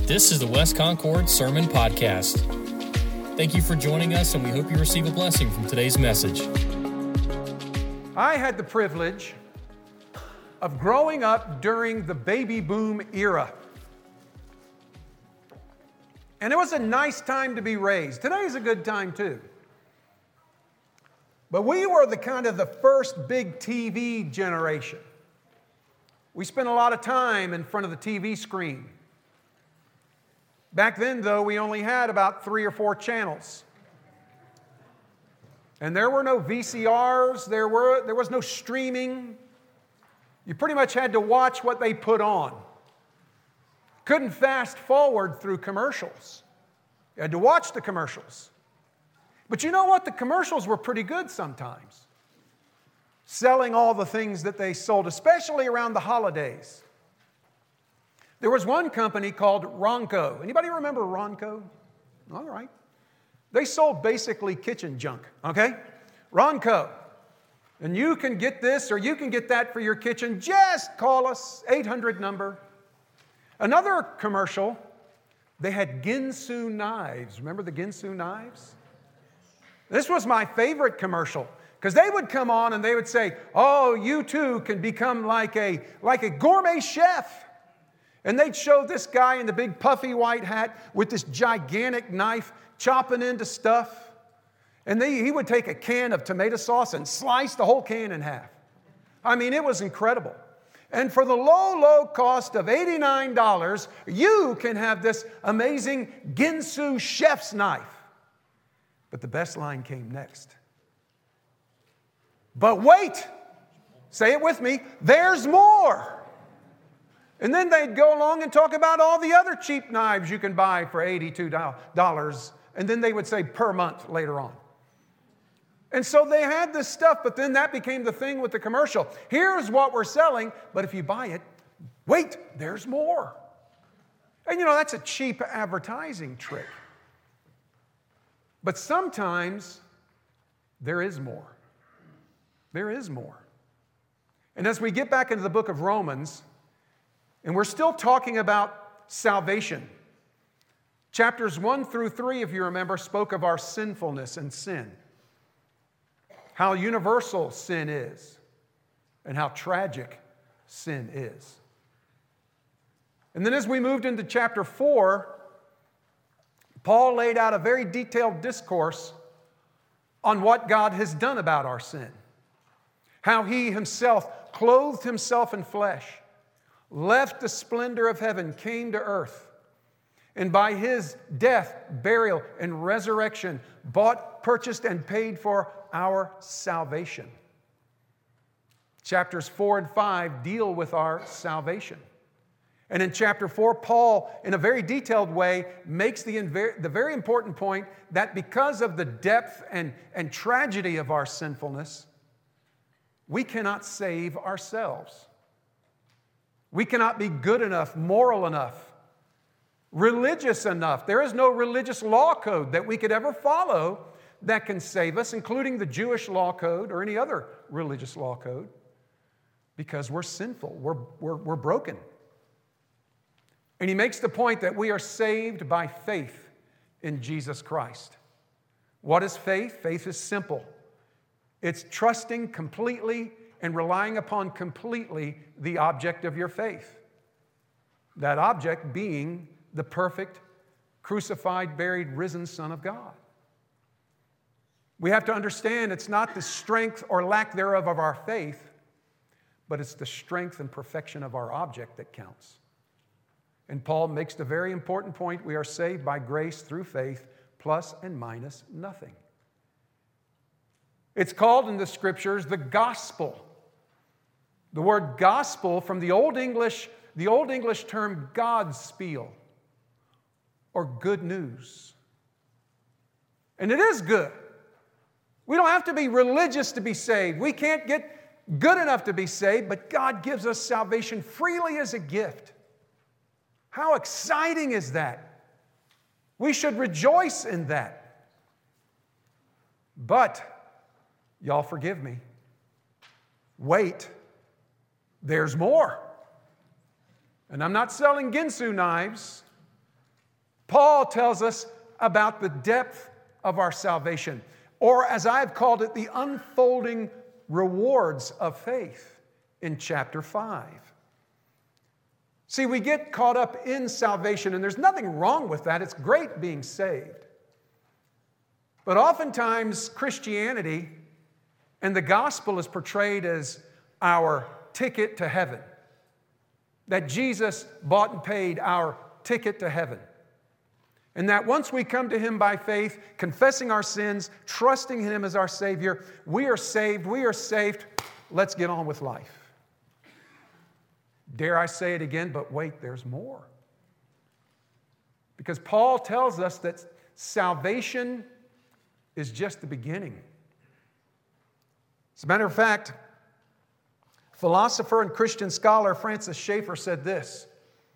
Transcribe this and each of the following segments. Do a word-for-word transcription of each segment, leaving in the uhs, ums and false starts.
This is the West Concord Sermon Podcast. Thank you for joining us, and we hope you receive a blessing from today's message. I had the privilege of growing up during the baby boom era. And it was a nice time to be raised. Today is a good time too. But we were the kind of the first big T V generation. We spent a lot of time in front of the T V screen. Back then, though, we only had about three or four channels. And there were no V C Rs, there were there was no streaming. You pretty much had to watch what they put on. Couldn't fast forward through commercials. You had to watch the commercials. But you know what? The commercials were pretty good sometimes. Selling all the things that they sold, especially around the holidays. There was one company called Ronco. Anybody remember Ronco? All right. They sold basically kitchen junk, okay? Ronco. And you can get this or you can get that for your kitchen. Just call us, eight hundred number. Another commercial, they had Ginsu knives. Remember the Ginsu knives? This was my favorite commercial because they would come on and they would say, oh, you too can become like a, like a gourmet chef. And they'd show this guy in the big puffy white hat with this gigantic knife chopping into stuff. And they, he would take a can of tomato sauce and slice the whole can in half. I mean, it was incredible. And for the low, low cost of eighty-nine dollars, you can have this amazing Ginsu chef's knife. But the best line came next. But wait, say it with me, there's more. And then they'd go along and talk about all the other cheap knives you can buy for eighty-two dollars. And then they would say per month later on. And so they had this stuff, but then that became the thing with the commercial. Here's what we're selling, but if you buy it, wait, there's more. And you know, that's a cheap advertising trick. But sometimes there is more. There is more. And as we get back into the book of Romans, and we're still talking about salvation. Chapters one through three, if you remember, spoke of our sinfulness and sin. How universal sin is. And how tragic sin is. And then as we moved into chapter four, Paul laid out a very detailed discourse on what God has done about our sin. How He Himself clothed Himself in flesh, left the splendor of heaven, came to earth, and by His death, burial, and resurrection, bought, purchased, and paid for our salvation. Chapters four and five deal with our salvation. And in chapter four, Paul, in a very detailed way, makes the, the very important point that because of the depth and, and tragedy of our sinfulness, we cannot save ourselves. We cannot be good enough, moral enough, religious enough. There is no religious law code that we could ever follow that can save us, including the Jewish law code or any other religious law code, because we're sinful, we're, we're, we're broken. And he makes the point that we are saved by faith in Jesus Christ. What is faith? Faith is simple. It's trusting completely and relying upon completely the object of your faith. That object being the perfect, crucified, buried, risen Son of God. We have to understand it's not the strength or lack thereof of our faith, but it's the strength and perfection of our object that counts. And Paul makes the very important point, we are saved by grace through faith, plus and minus nothing. It's called in the Scriptures the gospel. The word gospel from the Old English, the Old English term Godspiel, or good news. And it is good. We don't have to be religious to be saved. We can't get good enough to be saved, but God gives us salvation freely as a gift. How exciting is that? We should rejoice in that. But, y'all forgive me, wait, there's more. And I'm not selling Ginsu knives. Paul tells us about the depth of our salvation, or as I've called it, the unfolding rewards of faith in chapter five. See, we get caught up in salvation, and there's nothing wrong with that. It's great being saved. But oftentimes, Christianity and the gospel is portrayed as our ticket to heaven. That Jesus bought and paid our ticket to heaven. And that once we come to Him by faith, confessing our sins, trusting Him as our Savior, we are saved, we are saved, let's get on with life. Dare I say it again, but wait, there's more. Because Paul tells us that salvation is just the beginning. As a matter of fact, philosopher and Christian scholar Francis Schaeffer said this.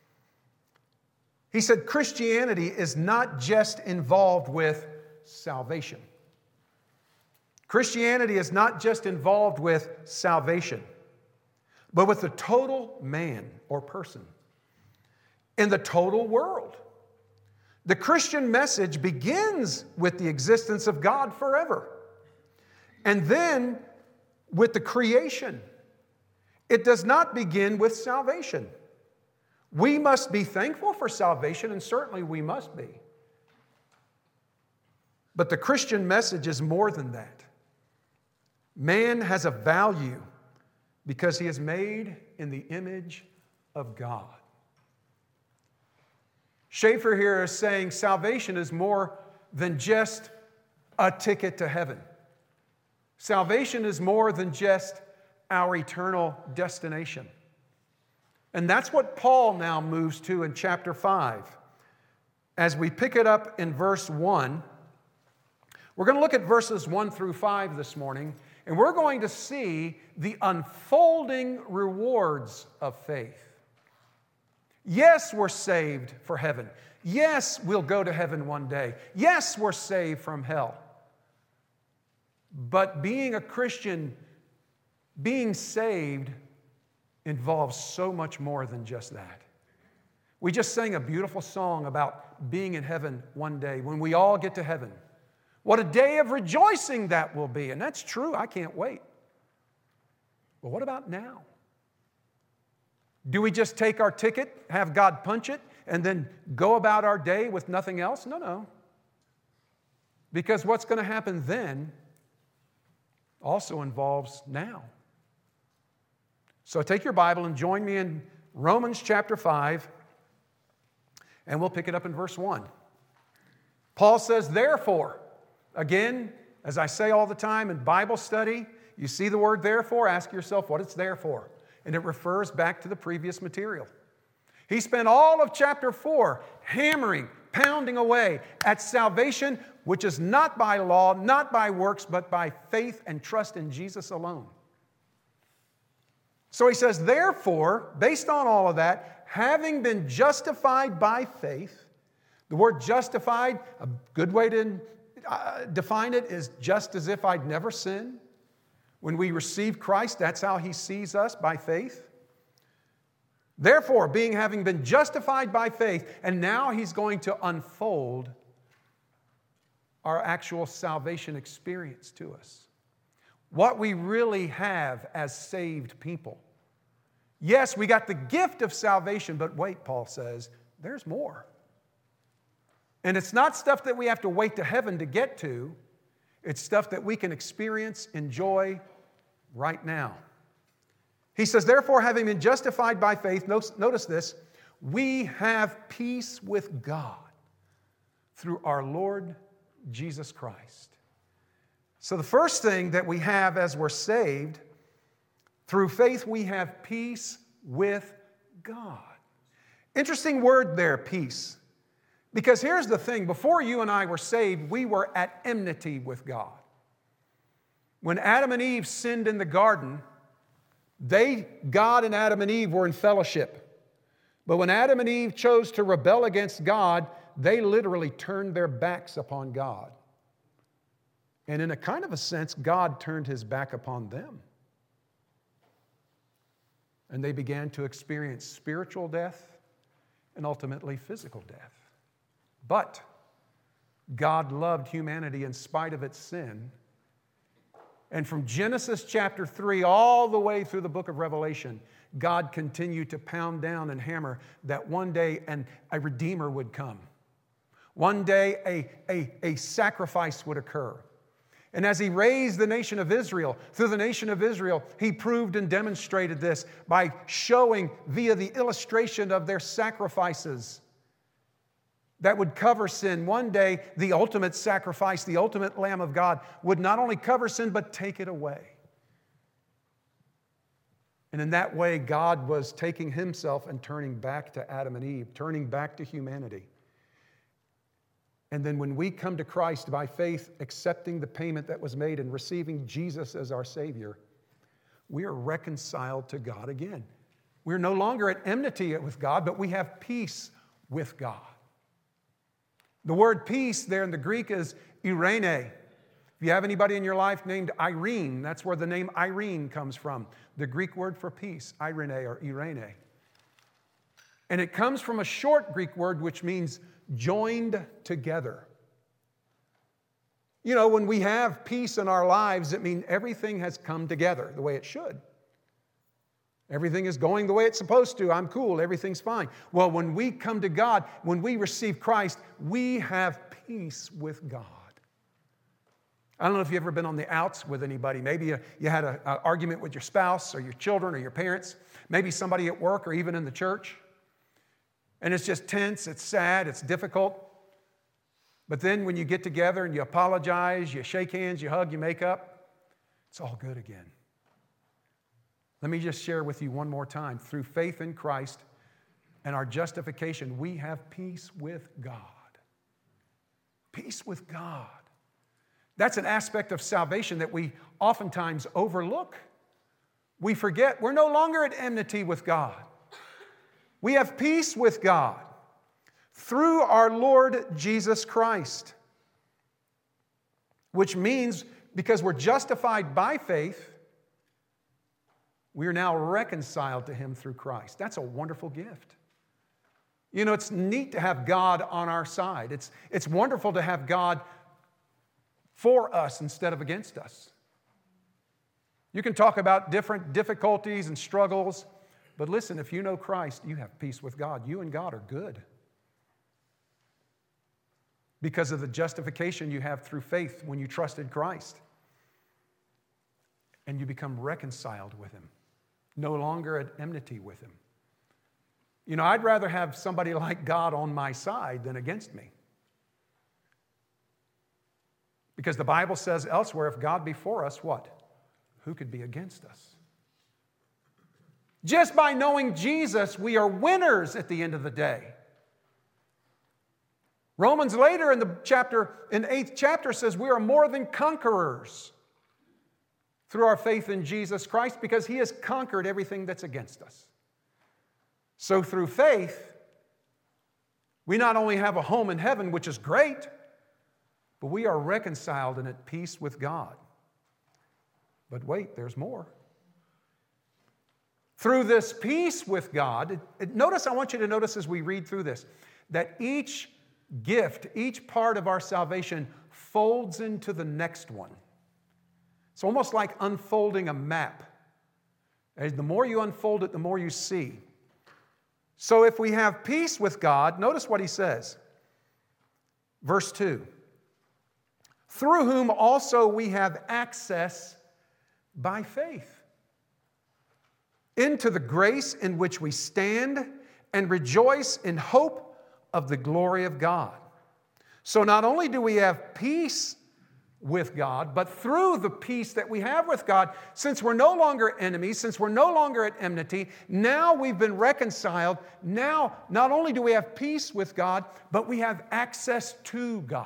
He said, Christianity is not just involved with salvation. Christianity is not just involved with salvation, but with the total man or person in the total world. The Christian message begins with the existence of God forever, and then with the creation. It does not begin with salvation. We must be thankful for salvation, and certainly we must be. But the Christian message is more than that. Man has a value because he is made in the image of God. Schaeffer here is saying salvation is more than just a ticket to heaven. Salvation is more than just our eternal destination. And that's what Paul now moves to in chapter five. As we pick it up in verse one, we're going to look at verses one through five this morning, and we're going to see the unfolding rewards of faith. Yes, we're saved for heaven. Yes, we'll go to heaven one day. Yes, we're saved from hell. But being a Christian, being saved, involves so much more than just that. We just sang a beautiful song about being in heaven one day, when we all get to heaven. What a day of rejoicing that will be. And that's true, I can't wait. But what about now? Do we just take our ticket, have God punch it, and then go about our day with nothing else? No, no. Because what's going to happen then also involves now. So take your Bible and join me in Romans chapter five, and we'll pick it up in verse one. Paul says, therefore, again, as I say all the time in Bible study, you see the word therefore, ask yourself what it's there for. And it refers back to the previous material. He spent all of chapter four hammering, pounding away at salvation, which is not by law, not by works, but by faith and trust in Jesus alone. So he says, therefore, based on all of that, having been justified by faith, the word justified, a good way to uh, define it is just as if I'd never sinned. When we receive Christ, that's how He sees us, by faith. Therefore, being having been justified by faith, and now He's going to unfold our actual salvation experience to us. What we really have as saved people. Yes, we got the gift of salvation, but wait, Paul says, there's more. And it's not stuff that we have to wait to heaven to get to. It's stuff that we can experience, enjoy right now. He says, therefore, having been justified by faith, notice this, we have peace with God through our Lord Jesus Christ. So the first thing that we have as we're saved, through faith we have peace with God. Interesting word there, peace. Because here's the thing, before you and I were saved, we were at enmity with God. When Adam and Eve sinned in the garden, they, God and Adam and Eve were in fellowship. But when Adam and Eve chose to rebel against God, they literally turned their backs upon God. And in a kind of a sense, God turned His back upon them. And they began to experience spiritual death and ultimately physical death. But God loved humanity in spite of its sin. And from Genesis chapter three all the way through the book of Revelation, God continued to pound down and hammer that one day and a Redeemer would come. One day a, a, a sacrifice would occur. And as He raised the nation of Israel, through the nation of Israel, He proved and demonstrated this by showing via the illustration of their sacrifices that would cover sin. One day, the ultimate sacrifice, the ultimate Lamb of God, would not only cover sin, but take it away. And in that way, God was taking Himself and turning back to Adam and Eve, turning back to humanity. And then when we come to Christ by faith, accepting the payment that was made and receiving Jesus as our Savior, we are reconciled to God again. We're no longer at enmity with God, but we have peace with God. The word peace there in the Greek is eirene. If you have anybody in your life named Irene, that's where the name Irene comes from. The Greek word for peace, eirene or eirene. And it comes from a short Greek word which means joined together. You know, when we have peace in our lives, it means everything has come together the way it should. Everything is going the way it's supposed to. I'm cool. Everything's fine. Well, when we come to God, when we receive Christ, we have peace with God. I don't know if you've ever been on the outs with anybody. Maybe you, you had an argument with your spouse or your children or your parents. Maybe somebody at work or even in the church. And it's just tense. It's sad. It's difficult. But then when you get together and you apologize, you shake hands, you hug, you make up, it's all good again. Let me just share with you one more time. Through faith in Christ and our justification, we have peace with God. Peace with God. That's an aspect of salvation that we oftentimes overlook. We forget we're no longer at enmity with God. We have peace with God through our Lord Jesus Christ, which means because we're justified by faith, we are now reconciled to Him through Christ. That's a wonderful gift. You know, it's neat to have God on our side. It's, it's wonderful to have God for us instead of against us. You can talk about different difficulties and struggles, but listen, if you know Christ, you have peace with God. You and God are good because of the justification you have through faith when you trusted Christ. And you become reconciled with Him. No longer at enmity with Him. You know, I'd rather have somebody like God on my side than against me. Because the Bible says elsewhere, if God be for us, what? Who could be against us? Just by knowing Jesus, we are winners at the end of the day. Romans later in the chapter, in the eighth chapter says we are more than conquerors through our faith in Jesus Christ, because He has conquered everything that's against us. So through faith, we not only have a home in heaven, which is great, but we are reconciled and at peace with God. But wait, there's more. Through this peace with God, it, it, notice, I want you to notice as we read through this, that each gift, each part of our salvation folds into the next one. It's almost like unfolding a map. As the more you unfold it, the more you see. So if we have peace with God, notice what he says. Verse two. Through whom also we have access by faith into the grace in which we stand and rejoice in hope of the glory of God. So not only do we have peace with God, but through the peace that we have with God, since we're no longer enemies, since we're no longer at enmity, now we've been reconciled. Now, not only do we have peace with God, but we have access to God.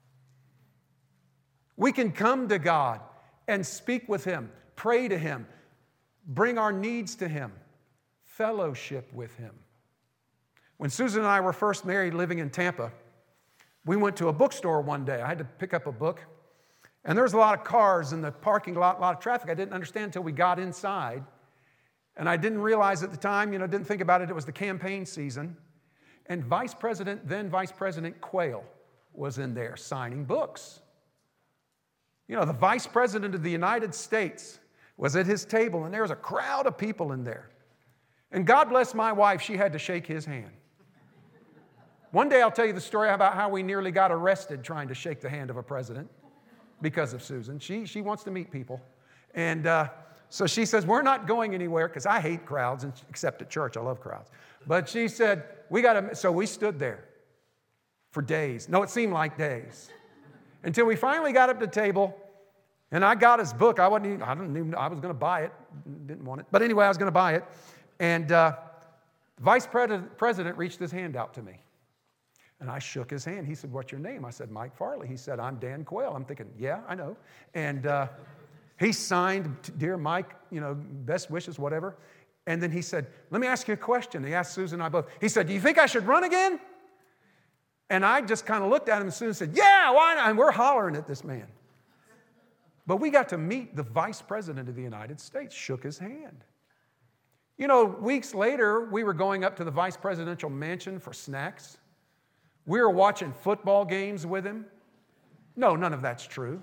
We can come to God and speak with Him, pray to Him, bring our needs to Him, fellowship with Him. When Susan and I were first married living in Tampa, we went to a bookstore one day. I had to pick up a book. And there was a lot of cars in the parking lot, a lot of traffic. I didn't understand until we got inside. And I didn't realize at the time, you know, didn't think about it, it was the campaign season. and Vice President, then Vice President Quayle was in there signing books. You know, the Vice President of the United States was at his table, and there was a crowd of people in there. And God bless my wife, she had to shake his hand. One day I'll tell you the story about how we nearly got arrested trying to shake the hand of a president because of Susan. She, she wants to meet people. And uh, so she says, we're not going anywhere, because I hate crowds, except at church. I love crowds. But she said, we got to, so we stood there for days. No, it seemed like days. Until we finally got up to the table, and I got his book. I wasn't even, I didn't even, I was going to buy it. Didn't want it. But anyway, I was going to buy it. And uh, the Vice President reached his hand out to me. And I shook his hand. He said, what's your name? I said, Mike Farley. He said, I'm Dan Quayle. I'm thinking, yeah, I know. And uh, he signed, dear Mike, you know, best wishes, whatever. And then he said, let me ask you a question. He asked Susan and I both. He said, do you think I should run again? And I just kind of looked at him and Susan said, yeah, why not? And we're hollering at this man. But we got to meet the Vice President of the United States, shook his hand. You know, weeks later, we were going up to the Vice Presidential Mansion for snacks. We were watching football games with him. No, none of that's true.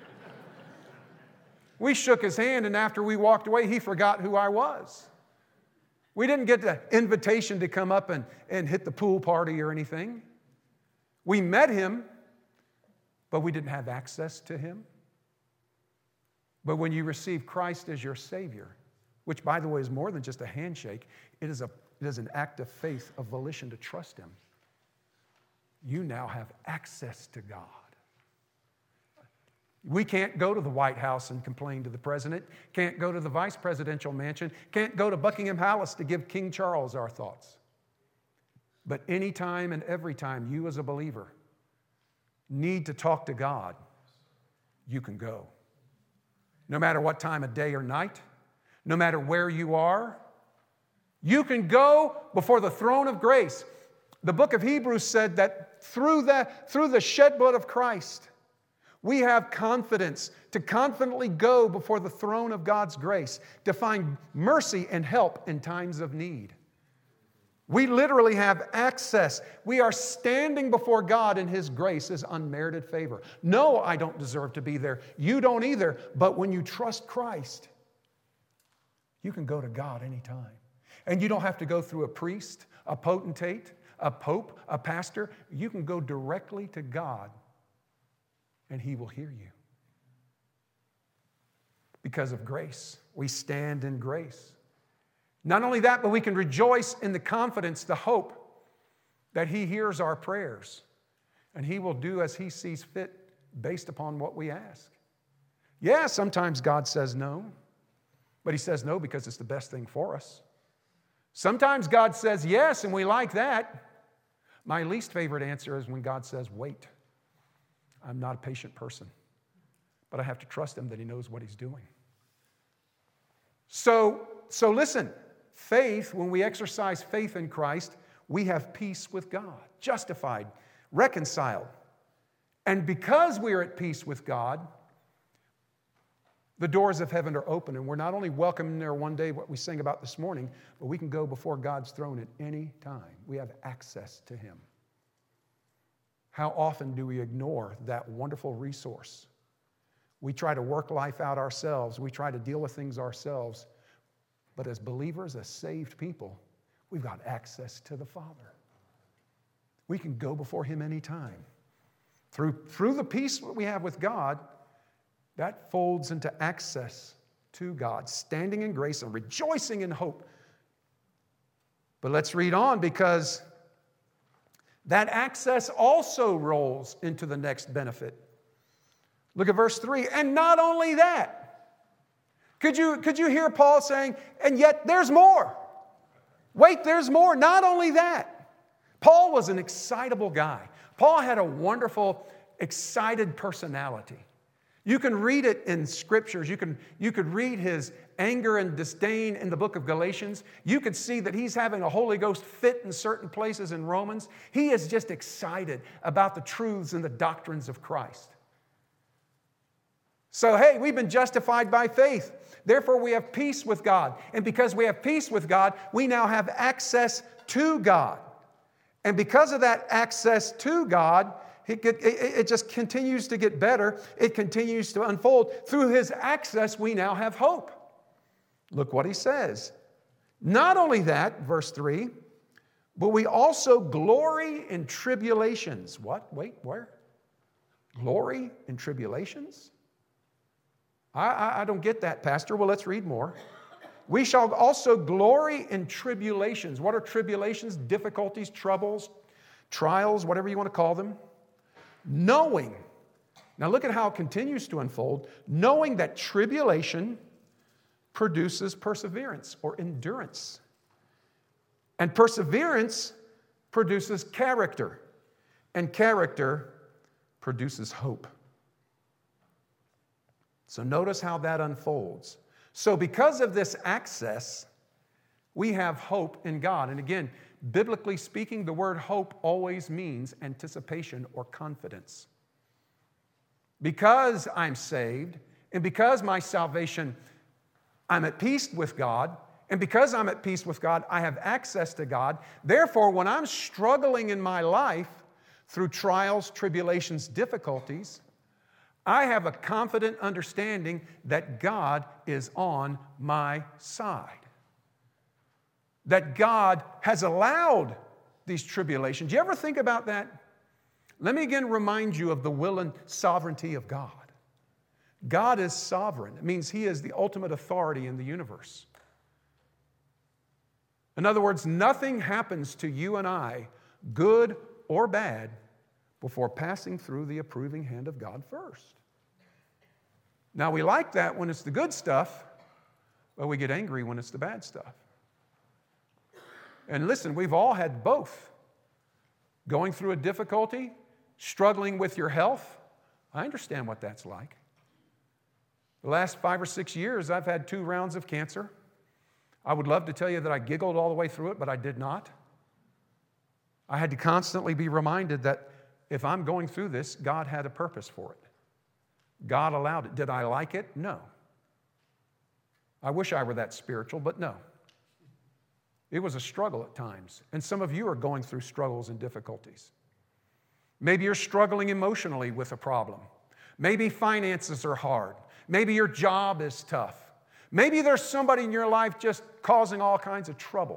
We shook his hand, and after we walked away, he forgot who I was. We didn't get the invitation to come up and, and hit the pool party or anything. We met him, but we didn't have access to him. But when you receive Christ as your Savior, which, by the way, is more than just a handshake, it is, a, it is an act of faith, of volition to trust Him. You now have access to God. We can't go to the White House and complain to the president, can't go to the vice presidential mansion, can't go to Buckingham Palace to give King Charles our thoughts. But anytime and every time you as a believer need to talk to God, you can go. No matter what time of day or night, no matter where you are, you can go before the throne of grace. The book of Hebrews said that through the, through the shed blood of Christ, we have confidence to confidently go before the throne of God's grace to find mercy and help in times of need. We literally have access. We are standing before God in His grace as unmerited favor. No, I don't deserve to be there. You don't either. But when you trust Christ, you can go to God anytime. And you don't have to go through a priest, a potentate, a pope, a pastor. You can go directly to God and He will hear you. Because of grace. We stand in grace. Not only that, but we can rejoice in the confidence, the hope that He hears our prayers and He will do as He sees fit based upon what we ask. Yeah, sometimes God says no, but He says no because it's the best thing for us. Sometimes God says yes, and we like that. My least favorite answer is when God says wait. I'm not a patient person, but I have to trust Him that He knows what He's doing. So, so listen. Faith, when we exercise faith in Christ, we have peace with God, justified, reconciled. And because we are at peace with God, the doors of heaven are open, and we're not only welcome in there one day, what we sang about this morning, but we can go before God's throne at any time. We have access to Him. How often do we ignore that wonderful resource? We try to work life out ourselves. We try to deal with things ourselves. But as believers, as saved people, we've got access to the Father. We can go before Him anytime. Through, through the peace that we have with God, that folds into access to God, standing in grace and rejoicing in hope. But let's read on, because that access also rolls into the next benefit. Look at verse three. And not only that, Could you, could you hear Paul saying, and yet there's more? Wait, there's more. Not only that. Paul was an excitable guy. Paul had a wonderful, excited personality. You can read it in scriptures. You can, you could read his anger and disdain in the book of Galatians. You could see that he's having a Holy Ghost fit in certain places in Romans. He is just excited about the truths and the doctrines of Christ. So, hey, we've been justified by faith. Therefore, we have peace with God. And because we have peace with God, we now have access to God. And because of that access to God, it, it, it just continues to get better. It continues to unfold. Through His access, we now have hope. Look what He says. Not only that, verse three, but we also glory in tribulations. What? Wait, where? Glory in tribulations? I, I, I don't get that, Pastor. Well, let's read more. We shall also glory in tribulations. What are tribulations? Difficulties, troubles, trials, whatever you want to call them. Knowing, now look at how it continues to unfold, knowing that tribulation produces perseverance or endurance. And perseverance produces character. And character produces hope. So notice how that unfolds. So because of this access, we have hope in God. And again, biblically speaking, the word hope always means anticipation or confidence. Because I'm saved, and because my salvation, I'm at peace with God, and because I'm at peace with God, I have access to God. Therefore, when I'm struggling in my life through trials, tribulations, difficulties, I have a confident understanding that God is on my side. That God has allowed these tribulations. Do you ever think about that? Let me again remind you of the will and sovereignty of God. God is sovereign. It means He is the ultimate authority in the universe. In other words, nothing happens to you and I, good or bad, before passing through the approving hand of God first. Now, we like that when it's the good stuff, but we get angry when it's the bad stuff. And listen, we've all had both. Going through a difficulty, struggling with your health. I understand what that's like. The last five or six years, I've had two rounds of cancer. I would love to tell you that I giggled all the way through it, but I did not. I had to constantly be reminded that if I'm going through this, God had a purpose for it. God allowed it. Did I like it? No. I wish I were that spiritual, but no. It was a struggle at times. And some of you are going through struggles and difficulties. Maybe you're struggling emotionally with a problem. Maybe finances are hard. Maybe your job is tough. Maybe there's somebody in your life just causing all kinds of trouble.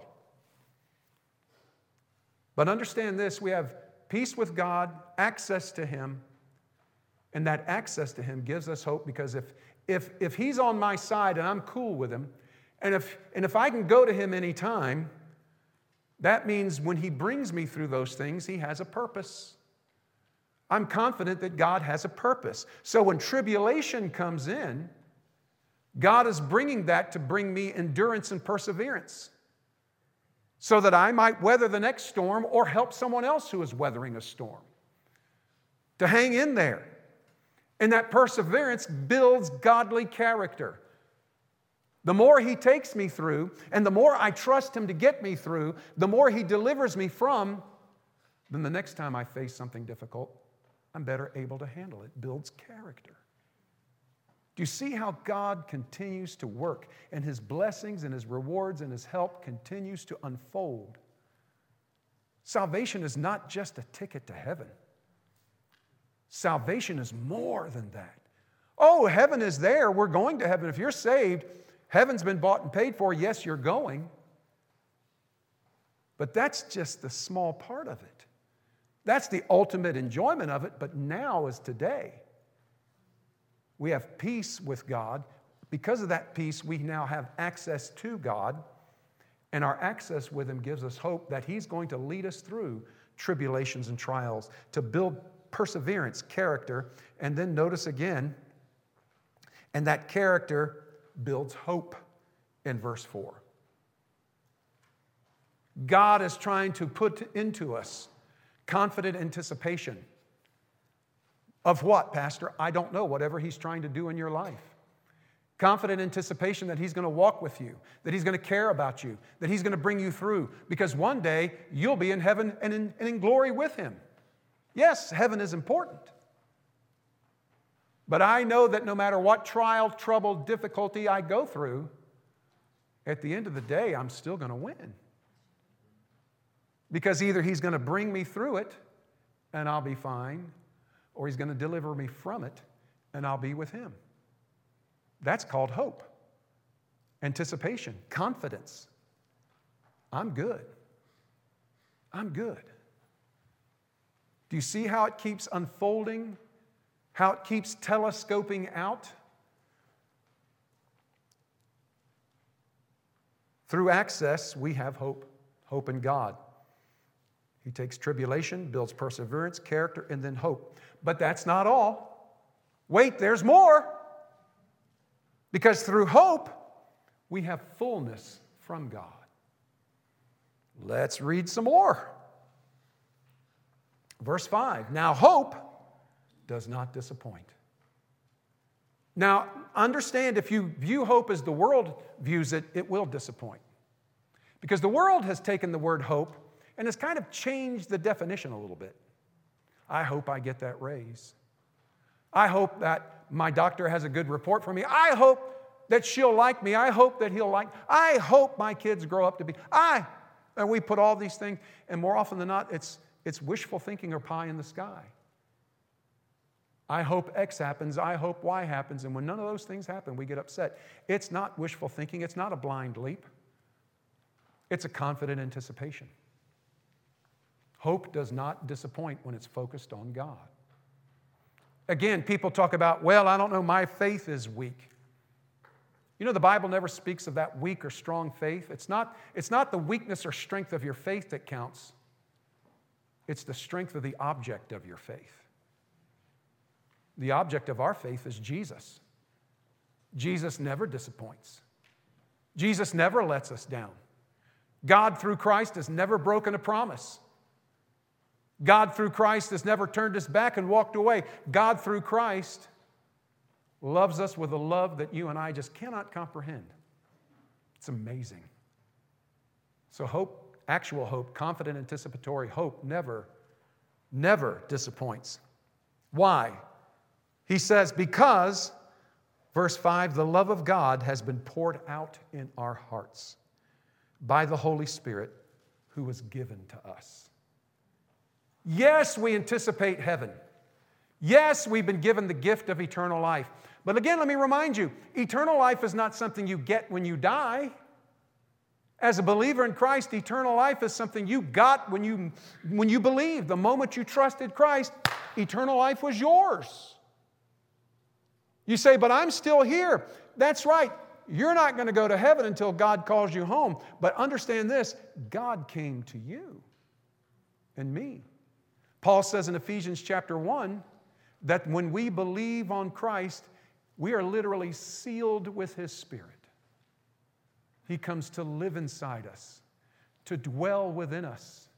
But understand this, we have peace with God, access to Him, and that access to Him gives us hope because if, if, if He's on my side and I'm cool with Him, and if, and if I can go to Him anytime, that means when He brings me through those things, He has a purpose. I'm confident that God has a purpose. So when tribulation comes in, God is bringing that to bring me endurance and perseverance so that I might weather the next storm or help someone else who is weathering a storm to hang in there. And that perseverance builds godly character. The more He takes me through, and the more I trust Him to get me through, the more He delivers me from, then the next time I face something difficult, I'm better able to handle it. It builds character. Do you see how God continues to work, and His blessings and His rewards and His help continues to unfold? Salvation is not just a ticket to heaven. Salvation is more than that. Oh, heaven is there. We're going to heaven. If you're saved, heaven's been bought and paid for. Yes, you're going. But that's just the small part of it. That's the ultimate enjoyment of it, but now is today. We have peace with God. Because of that peace, we now have access to God, and our access with Him gives us hope that He's going to lead us through tribulations and trials to build perseverance, character, and then notice again, and that character builds hope in verse four. God is trying to put into us confident anticipation. Of what, Pastor? I don't know. Whatever He's trying to do in your life. Confident anticipation that He's going to walk with you, that He's going to care about you, that He's going to bring you through, because one day you'll be in heaven and in, and in glory with Him. Yes, heaven is important. But I know that no matter what trial, trouble, difficulty I go through, at the end of the day, I'm still going to win. Because either He's going to bring me through it and I'll be fine, or He's going to deliver me from it and I'll be with Him. That's called hope, anticipation, confidence. I'm good. I'm good. Do you see how it keeps unfolding? How it keeps telescoping out? Through access, we have hope, hope in God. He takes tribulation, builds perseverance, character, and then hope. But that's not all. Wait, there's more. Because through hope, we have fullness from God. Let's read some more. Verse five, now hope does not disappoint. Now, understand, if you view hope as the world views it, it will disappoint. Because the world has taken the word hope and has kind of changed the definition a little bit. I hope I get that raise. I hope that my doctor has a good report for me. I hope that she'll like me. I hope that he'll like me. I hope my kids grow up to be. I, and we put all these things, and more often than not, it's, it's wishful thinking or pie in the sky. I hope X happens, I hope Y happens, and when none of those things happen, we get upset. It's not wishful thinking, it's not a blind leap. It's a confident anticipation. Hope does not disappoint when it's focused on God. Again, people talk about, well, I don't know, my faith is weak. You know, the Bible never speaks of that weak or strong faith. It's not, it's not the weakness or strength of your faith that counts. It's the strength of the object of your faith. The object of our faith is Jesus. Jesus never disappoints. Jesus never lets us down. God through Christ has never broken a promise. God through Christ has never turned his back and walked away. God through Christ loves us with a love that you and I just cannot comprehend. It's amazing. So hope, actual hope, confident anticipatory hope never, never disappoints. Why? He says, because, verse five, the love of God has been poured out in our hearts by the Holy Spirit who was given to us. Yes, we anticipate heaven. Yes, we've been given the gift of eternal life. But again, let me remind you, eternal life is not something you get when you die. As a believer in Christ, eternal life is something you got when you, when you believed. The moment you trusted Christ, eternal life was yours. You say, but I'm still here. That's right. You're not going to go to heaven until God calls you home. But understand this, God came to you and me. Paul says in Ephesians chapter one that when we believe on Christ, we are literally sealed with His Spirit. He comes to live inside us, to dwell within us.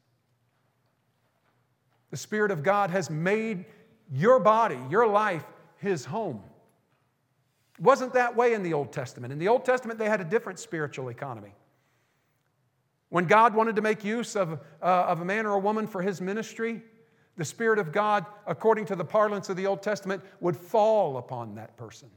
The Spirit of God has made your body, your life, His home. It wasn't that way in the Old Testament. In the Old Testament, they had a different spiritual economy. When God wanted to make use of, uh, of a man or a woman for His ministry, the Spirit of God, according to the parlance of the Old Testament, would fall upon that person.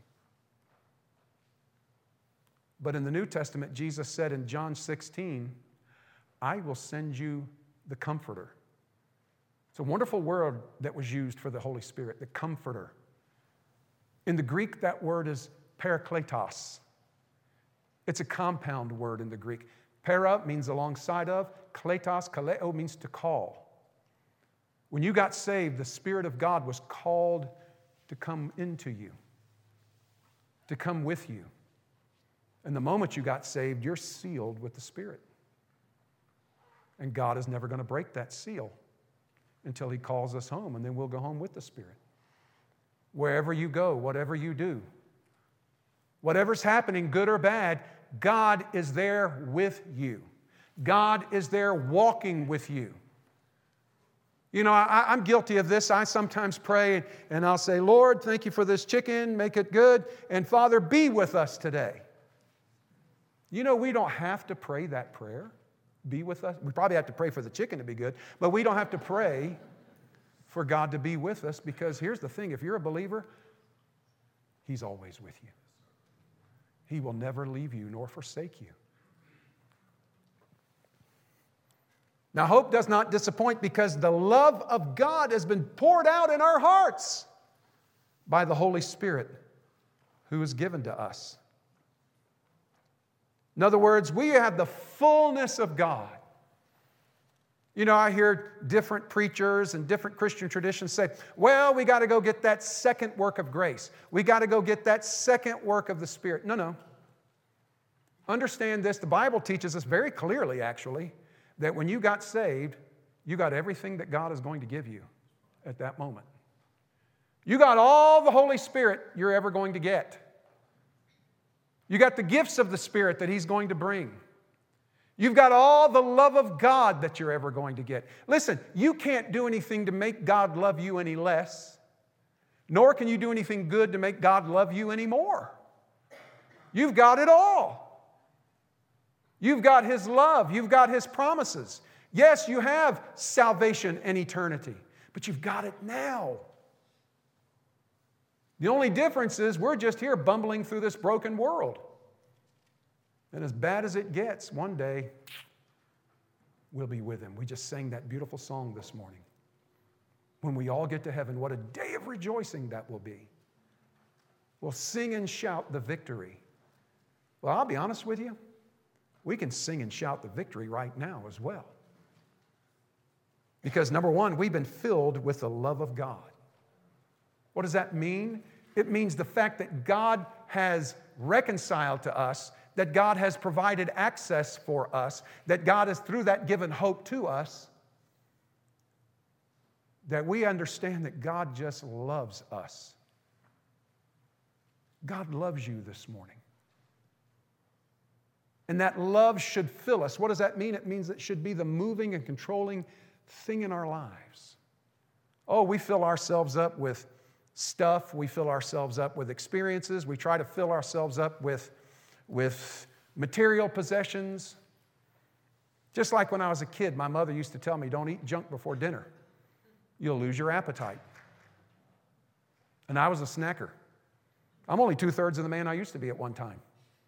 But in the New Testament, Jesus said in John sixteen, I will send you the Comforter. It's a wonderful word that was used for the Holy Spirit, the Comforter. In the Greek, that word is parakletos. It's a compound word in the Greek. Para means alongside of. Kletos, kaleo means to call. When you got saved, the Spirit of God was called to come into you, to come with you. And the moment you got saved, you're sealed with the Spirit. And God is never going to break that seal until He calls us home, and then we'll go home with the Spirit. Wherever you go, whatever you do, whatever's happening, good or bad, God is there with you. God is there walking with you. You know, I, I'm guilty of this. I sometimes pray and I'll say, Lord, thank you for this chicken. Make it good. And Father, be with us today. You know, we don't have to pray that prayer. Be with us. We probably have to pray for the chicken to be good, but we don't have to pray for God to be with us, because here's the thing. If you're a believer, He's always with you. He will never leave you nor forsake you. Now, hope does not disappoint because the love of God has been poured out in our hearts by the Holy Spirit who is given to us. In other words, we have the fullness of God. You know, I hear different preachers and different Christian traditions say, well, we got to go get that second work of grace. We got to go get that second work of the Spirit. No, no. Understand this. The Bible teaches us very clearly, actually, that when you got saved, you got everything that God is going to give you at that moment. You got all the Holy Spirit you're ever going to get. You got the gifts of the Spirit that He's going to bring. You've got all the love of God that you're ever going to get. Listen, you can't do anything to make God love you any less, nor can you do anything good to make God love you any more. You've got it all. You've got His love. You've got His promises. Yes, you have salvation and eternity, but you've got it now. The only difference is we're just here bumbling through this broken world. And as bad as it gets, one day we'll be with Him. We just sang that beautiful song this morning. When we all get to heaven, what a day of rejoicing that will be. We'll sing and shout the victory. Well, I'll be honest with you. We can sing and shout the victory right now as well. Because number one, we've been filled with the love of God. What does that mean? It means the fact that God has reconciled to us, that God has provided access for us, that God has through that given hope to us, that we understand that God just loves us. God loves you this morning. And that love should fill us. What does that mean? It means it should be the moving and controlling thing in our lives. Oh, we fill ourselves up with stuff. We fill ourselves up with experiences. We try to fill ourselves up with, with material possessions. Just like when I was a kid, my mother used to tell me, don't eat junk before dinner. You'll lose your appetite. And I was a snacker. I'm only two-thirds of the man I used to be at one time.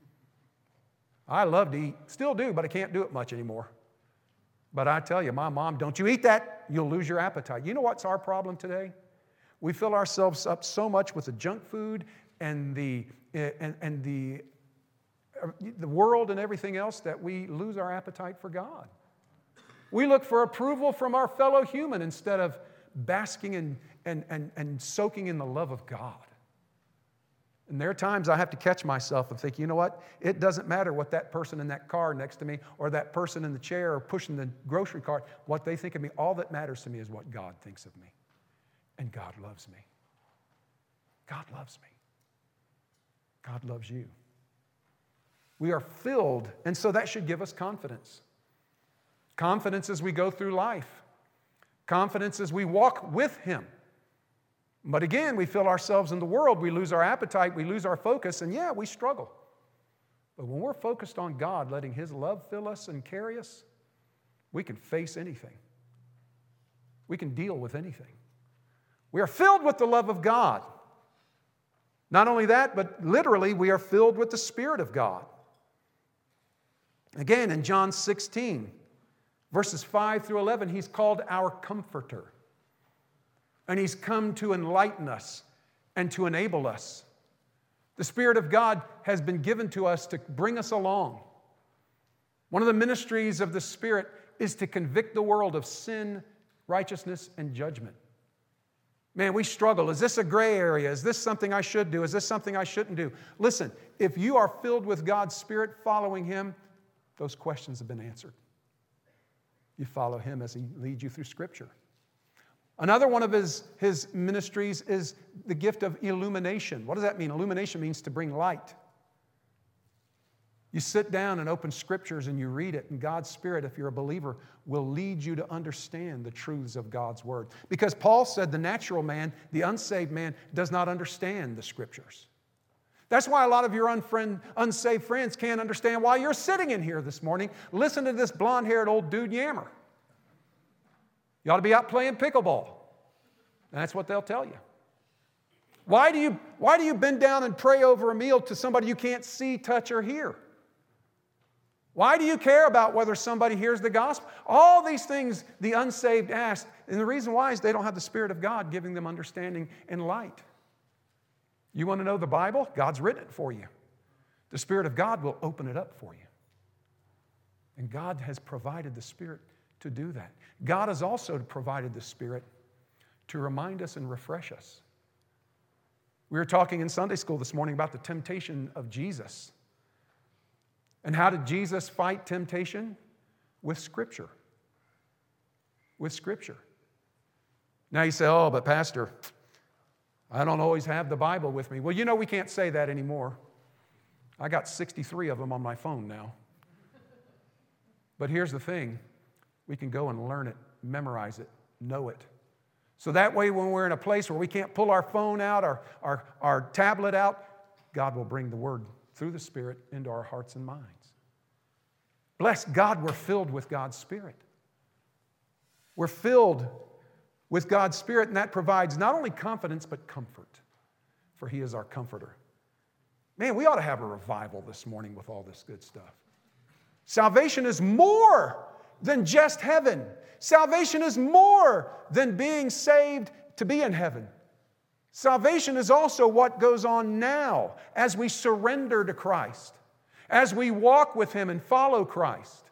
I love to eat. Still do, but I can't do it much anymore. But I tell you, my mom, don't you eat that, you'll lose your appetite. You know what's our problem today? We fill ourselves up so much with the junk food and the, and, and the, the world and everything else that we lose our appetite for God. We look for approval from our fellow human instead of basking and, and, and, and soaking in the love of God. And there are times I have to catch myself and think, you know what? It doesn't matter what that person in that car next to me or that person in the chair or pushing the grocery cart, what they think of me. All that matters to me is what God thinks of me. And God loves me. God loves me. God loves you. We are filled, and so that should give us confidence. Confidence as we go through life. Confidence as we walk with Him. But again, we fill ourselves in the world, we lose our appetite, we lose our focus, and yeah, we struggle. But when we're focused on God, letting His love fill us and carry us, we can face anything. We can deal with anything. We are filled with the love of God. Not only that, but literally we are filled with the Spirit of God. Again, in John sixteen, verses five through eleven, He's called our Comforter. And He's come to enlighten us and to enable us. The Spirit of God has been given to us to bring us along. One of the ministries of the Spirit is to convict the world of sin, righteousness, and judgment. Man, we struggle. Is this a gray area? Is this something I should do? Is this something I shouldn't do? Listen, if you are filled with God's Spirit following Him, those questions have been answered. You follow Him as He leads you through Scripture. Another one of his, his ministries is the gift of illumination. What does that mean? Illumination means to bring light. You sit down and open Scriptures and you read it, and God's Spirit, if you're a believer, will lead you to understand the truths of God's Word. Because Paul said the natural man, the unsaved man, does not understand the Scriptures. That's why a lot of your unfriend, unsaved friends can't understand why you're sitting in here this morning. Listen to this blonde-haired old dude yammer. You ought to be out playing pickleball. And that's what they'll tell you. Why do you, why do you bend down and pray over a meal to somebody you can't see, touch, or hear? Why do you care about whether somebody hears the gospel? All these things the unsaved ask, and the reason why is they don't have the Spirit of God giving them understanding and light. You want to know the Bible? God's written it for you. The Spirit of God will open it up for you. And God has provided the Spirit to do that. God has also provided the Spirit to remind us and refresh us. We were talking in Sunday school this morning about the temptation of Jesus. And how did Jesus fight temptation? With Scripture. With Scripture. Now you say, oh, but Pastor, I don't always have the Bible with me. Well, you know we can't say that anymore. I got sixty-three of them on my phone now. But here's the thing. We can go and learn it, memorize it, know it. So that way when we're in a place where we can't pull our phone out, our, our, our tablet out, God will bring the Word through the Spirit into our hearts and minds. Bless God, we're filled with God's Spirit. We're filled with God's Spirit, and that provides not only confidence, but comfort, for He is our comforter. Man, we ought to have a revival this morning with all this good stuff. Salvation is more than just heaven. Salvation is more than being saved to be in heaven. Salvation is also what goes on now as we surrender to Christ, as we walk with Him and follow Christ.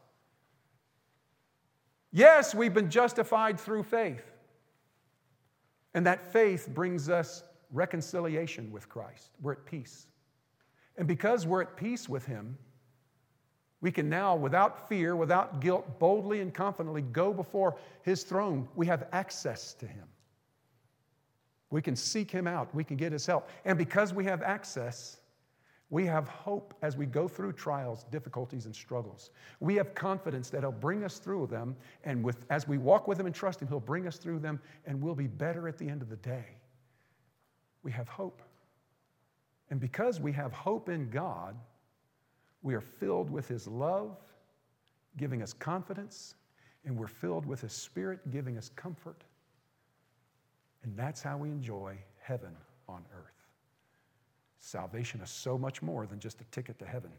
Yes, we've been justified through faith. And that faith brings us reconciliation with Christ. We're at peace. And because we're at peace with Him, we can now, without fear, without guilt, boldly and confidently go before His throne. We have access to Him. We can seek Him out. We can get His help. And because we have access, we have hope as we go through trials, difficulties, and struggles. We have confidence that He'll bring us through them, and with, as we walk with Him and trust Him, He'll bring us through them, and we'll be better at the end of the day. We have hope. And because we have hope in God, we are filled with His love, giving us confidence, and we're filled with His Spirit, giving us comfort. And that's how we enjoy heaven on earth. Salvation is so much more than just a ticket to heaven.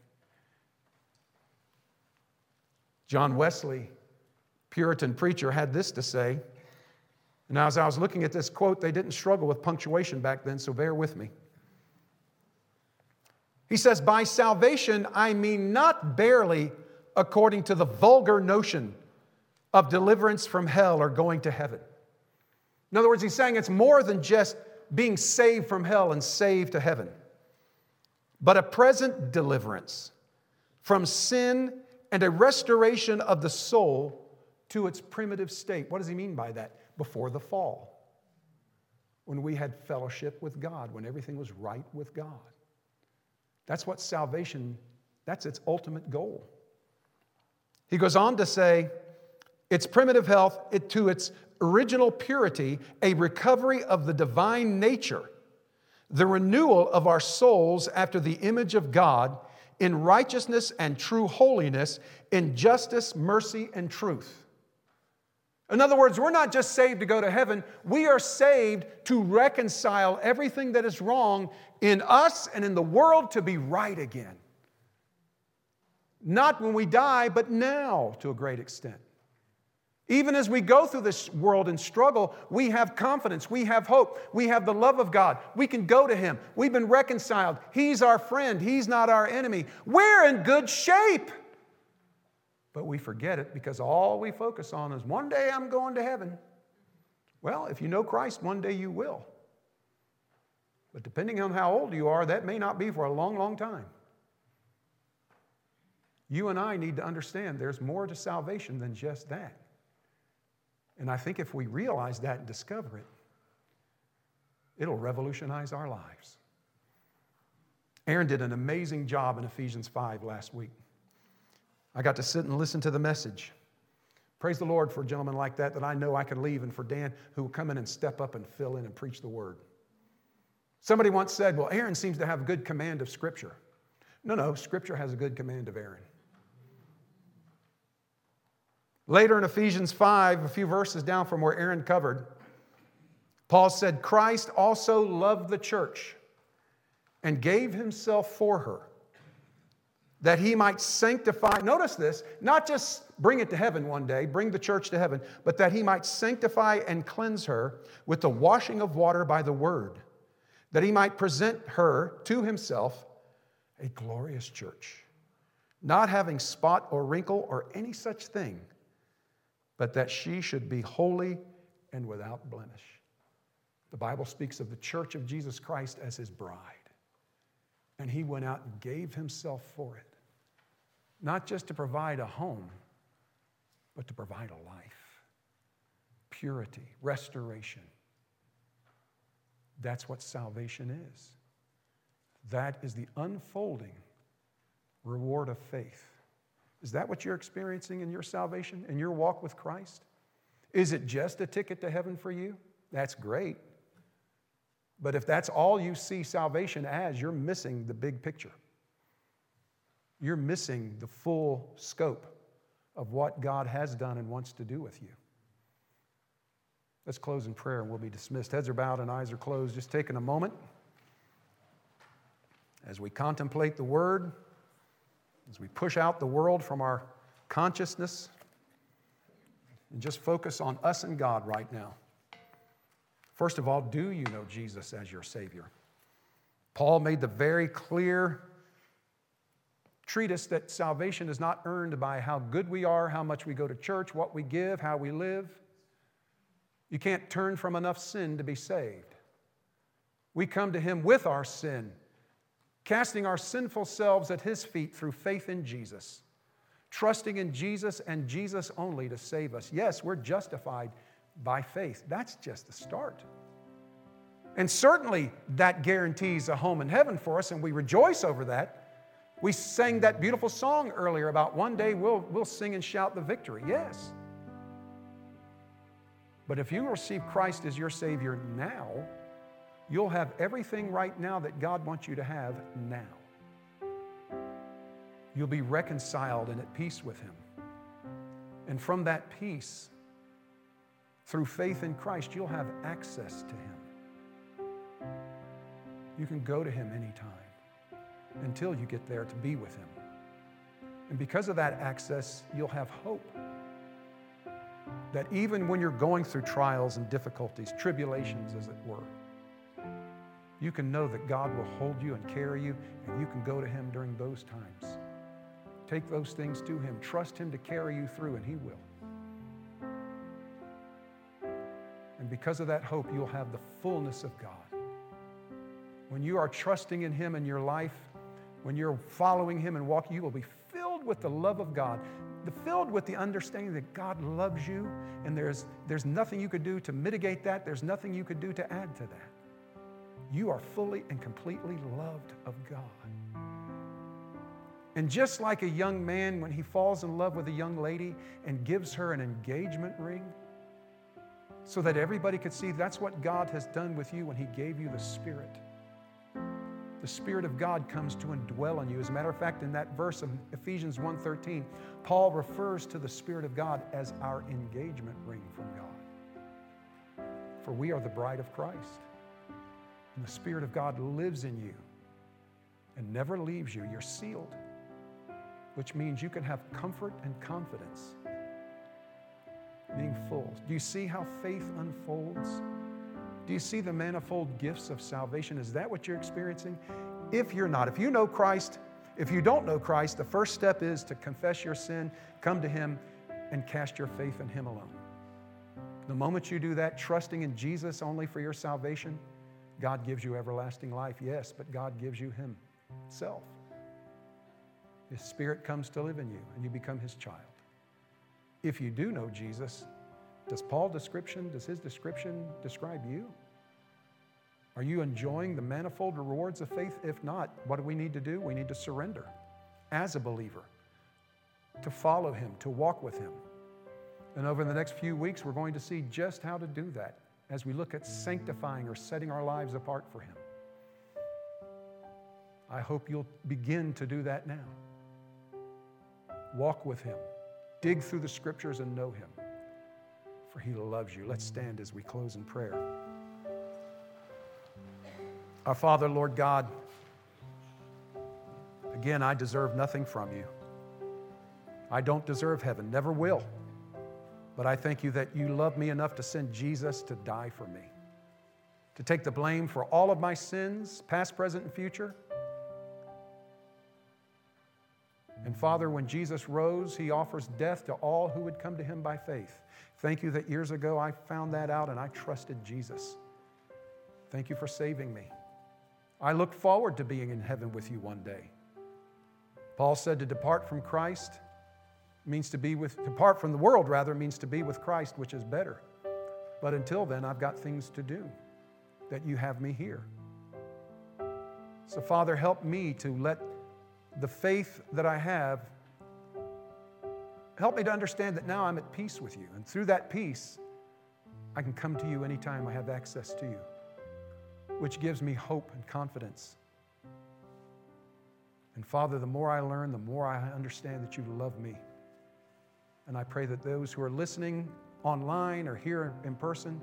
John Wesley, Puritan preacher, had this to say. And as I was looking at this quote, they didn't struggle with punctuation back then, so bear with me. He says, by salvation, I mean not barely according to the vulgar notion of deliverance from hell or going to heaven. In other words, he's saying it's more than just being saved from hell and saved to heaven, but a present deliverance from sin and a restoration of the soul to its primitive state. What does he mean by that? Before the fall, when we had fellowship with God, when everything was right with God. That's what salvation, that's its ultimate goal. He goes on to say, its primitive health it, to its original purity, a recovery of the divine nature, the renewal of our souls after the image of God in righteousness and true holiness, in justice, mercy, and truth. In other words, we're not just saved to go to heaven. We are saved to reconcile everything that is wrong in us and in the world to be right again. Not when we die, but now to a great extent. Even as we go through this world and struggle, we have confidence, we have hope, we have the love of God. We can go to Him. We've been reconciled. He's our friend. He's not our enemy. We're in good shape. But we forget it because all we focus on is one day I'm going to heaven. Well, if you know Christ, one day you will. But depending on how old you are, that may not be for a long, long time. You and I need to understand there's more to salvation than just that. And I think if we realize that and discover it, it'll revolutionize our lives. Aaron did an amazing job in Ephesians five last week. I got to sit and listen to the message. Praise the Lord for a gentleman like that that I know I can leave, and for Dan who will come in and step up and fill in and preach the Word. Somebody once said, well, Aaron seems to have a good command of Scripture. No, no, Scripture has a good command of Aaron. Later in Ephesians five, a few verses down from where Aaron covered, Paul said, Christ also loved the church and gave Himself for her, that he might sanctify, notice this, not just bring it to heaven one day, bring the church to heaven, but that he might sanctify and cleanse her with the washing of water by the word, that he might present her to himself a glorious church, not having spot or wrinkle or any such thing, but that she should be holy and without blemish. The Bible speaks of the church of Jesus Christ as his bride. And he went out and gave himself for it. Not just to provide a home, but to provide a life. Purity, restoration. That's what salvation is. That is the unfolding reward of faith. Is that what you're experiencing in your salvation, in your walk with Christ? Is it just a ticket to heaven for you? That's great. But if that's all you see salvation as, you're missing the big picture. You're missing the full scope of what God has done and wants to do with you. Let's close in prayer and we'll be dismissed. Heads are bowed and eyes are closed. Just taking a moment as we contemplate the Word, as we push out the world from our consciousness, and just focus on us and God right now. First of all, do you know Jesus as your Savior? Paul made the very clear treatise that salvation is not earned by how good we are, how much we go to church, what we give, how we live. You can't turn from enough sin to be saved. We come to him with our sin, casting our sinful selves at his feet through faith in Jesus, trusting in Jesus and Jesus only to save us. Yes, we're justified by faith. That's just the start. And certainly that guarantees a home in heaven for us, and we rejoice over that. We sang that beautiful song earlier about one day we'll, we'll sing and shout the victory. Yes. But if you receive Christ as your Savior now, you'll have everything right now that God wants you to have now. You'll be reconciled and at peace with him. And from that peace, through faith in Christ, you'll have access to him. You can go to him anytime until you get there to be with him. And because of that access, you'll have hope that even when you're going through trials and difficulties, tribulations as it were, you can know that God will hold you and carry you, and you can go to him during those times. Take those things to him. Trust him to carry you through, and he will. And because of that hope, you'll have the fullness of God. When you are trusting in him in your life, when you're following him and walking, you will be filled with the love of God, filled with the understanding that God loves you, and there's, there's nothing you could do to mitigate that. There's nothing you could do to add to that. You are fully and completely loved of God. And just like a young man, when he falls in love with a young lady and gives her an engagement ring, so that everybody could see that's what God has done with you when he gave you the Spirit. The Spirit of God comes to indwell in you. As a matter of fact, in that verse of Ephesians one thirteen, Paul refers to the Spirit of God as our engagement ring from God. For we are the bride of Christ. And the Spirit of God lives in you and never leaves you. You're sealed, which means you can have comfort and confidence being full. Do you see how faith unfolds? Do you see the manifold gifts of salvation? Is that what you're experiencing? If you're not, if you know Christ, if you don't know Christ, the first step is to confess your sin, come to him, and cast your faith in him alone. The moment you do that, trusting in Jesus only for your salvation, God gives you everlasting life, yes, but God gives you himself. His Spirit comes to live in you, and you become his child. If you do know Jesus, does Paul's description, does his description describe you? Are you enjoying the manifold rewards of faith? If not, what do we need to do? We need to surrender as a believer, to follow him, to walk with him. And over the next few weeks, we're going to see just how to do that as we look at sanctifying or setting our lives apart for him. I hope you'll begin to do that now. Walk with him. Dig through the scriptures and know him, for he loves you. Let's stand as we close in prayer. Our Father, Lord God, Again, I deserve nothing from you. I don't deserve heaven, never will. But I thank you that you love me enough to send Jesus to die for me, to take the blame for all of my sins, past, present, and future. And Father, when Jesus rose, he offers death to all who would come to him by faith. Thank you that years ago I found that out and I trusted Jesus. Thank you for saving me. I look forward to being in heaven with you one day. Paul said to depart from Christ means to be with, depart from the world rather means to be with Christ, which is better. But until then, I've got things to do that you have me here. So Father, help me to let the faith that I have, help me to understand that now I'm at peace with you. And through that peace, I can come to you anytime I have access to you, which gives me hope and confidence. And Father, the more I learn, the more I understand that you love me. And I pray that those who are listening online or here in person,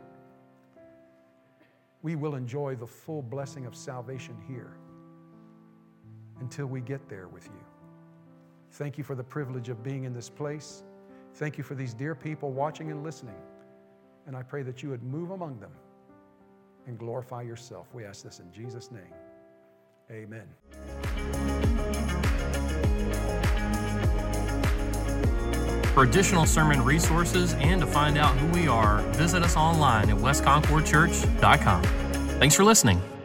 we will enjoy the full blessing of salvation here until we get there with you. Thank you for the privilege of being in this place. Thank you for these dear people watching and listening. And I pray that you would move among them and glorify yourself. We ask this in Jesus' name. Amen. For additional sermon resources and to find out who we are, visit us online at west concord church dot com. Thanks for listening.